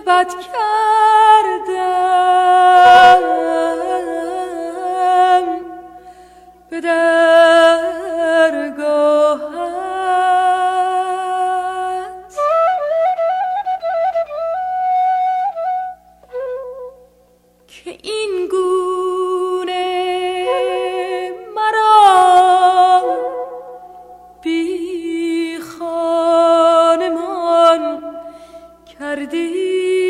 بد کردم به درگاهت، که این گونه مرا بی خانمان کردی.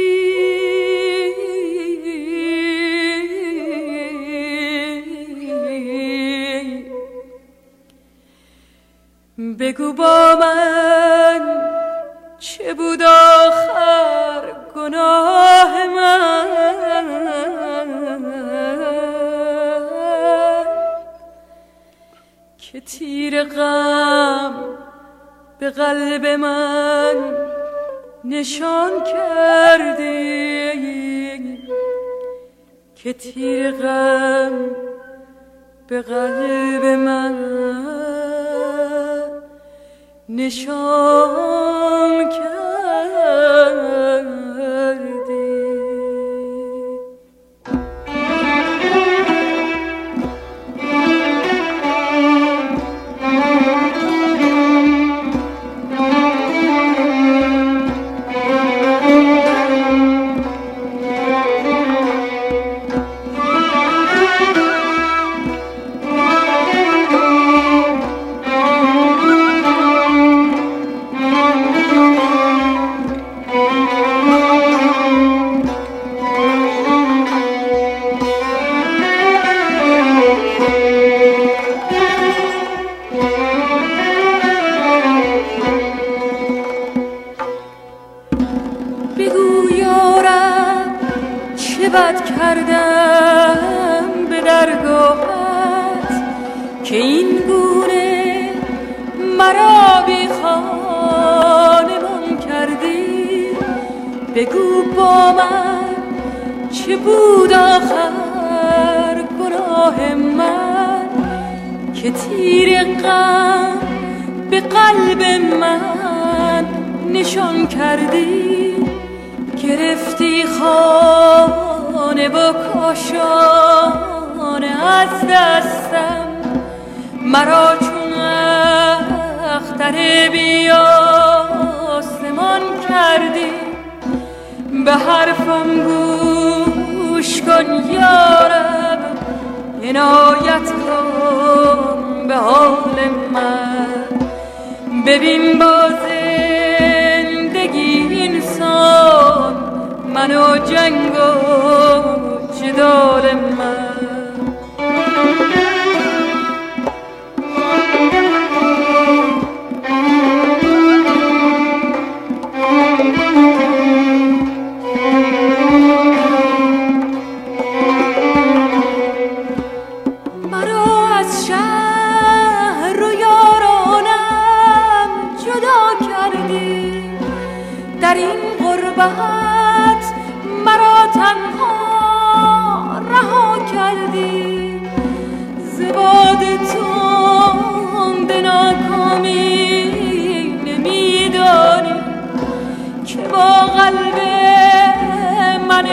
بگو با من چه بود آخر گناه من، که تیر غم به قلب من نشان کردی، که تیر غم به قلب من نشان کردی. بد کردم به درگاهت، که این گونه مرا بی خانمان کردی. بگو با من چه بود آخر گناه من، که تیر غم به قلب من نشان کردی. گرفتی خانه و کاشانه از دستم، مرا چون اختر بی آسمان کردی. به حرفم گوش کن یارب، عنایت کن به حال من. ببین با زندگی انسان من و جنگ و جدال من. مرا از شهر و یارانم جدا کردی، در این غربت مرا تنها رها کردی. ز باد تند ناکامی نمیدانی، که با قلب من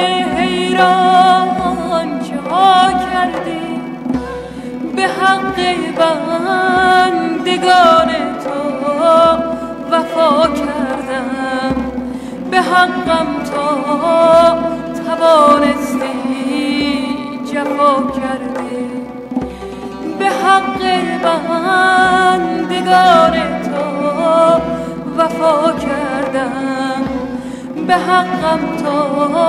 حیران چه ها کردی. به حق بندگان تو وفا کردم، به حقم تا توانستی جفا کردی. به حق بندگان تو وفا کردم، به حقم تا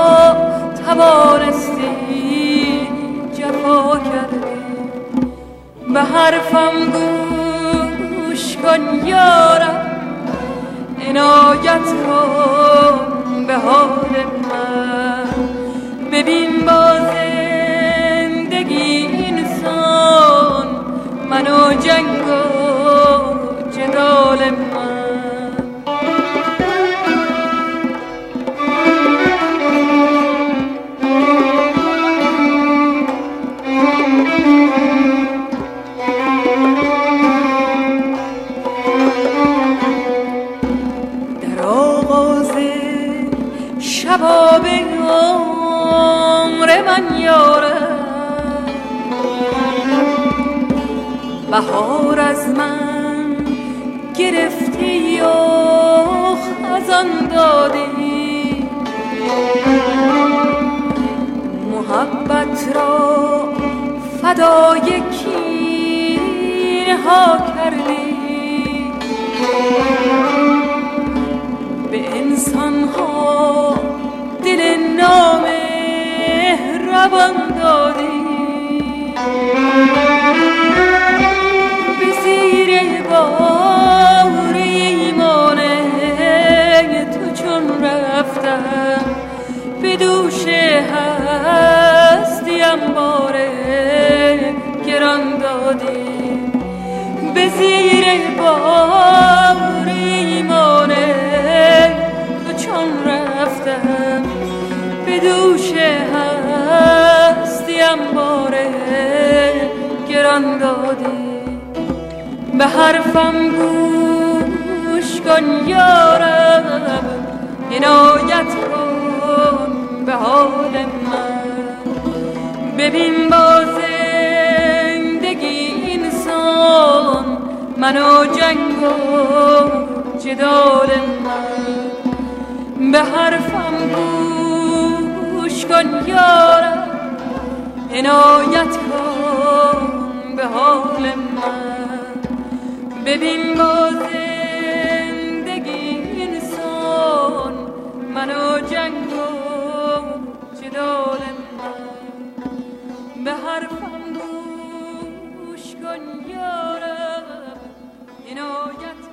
توانستی جفا کردی. به حرفم گوش کن یارم، عنایت کن به حال من. ببین با زندگی انسان من و جنگ و جدال من. در آغاز شب بهار از من گرفتی و خزان دادی، محبت را فدای کینه ها کردی، به انسان ها دل نامهربان دادی، به زیر بار ایمان تو چون رفتم، به دوش هستیم باره گران دادی، به زیر بار ایمان تو چون رفتم، به دوش هستیم باره گران دادی. به حرفم گوش کن یارب، عنایت کن به حال من، ببین با زندگی انسان من و جنگ و جدال من. به حرفم گوش کن یارب، عنایت کن به حال من، ببین با زندگی انسان من و جنگ و جدال من. به حرفم گوش کن یارب، عنایت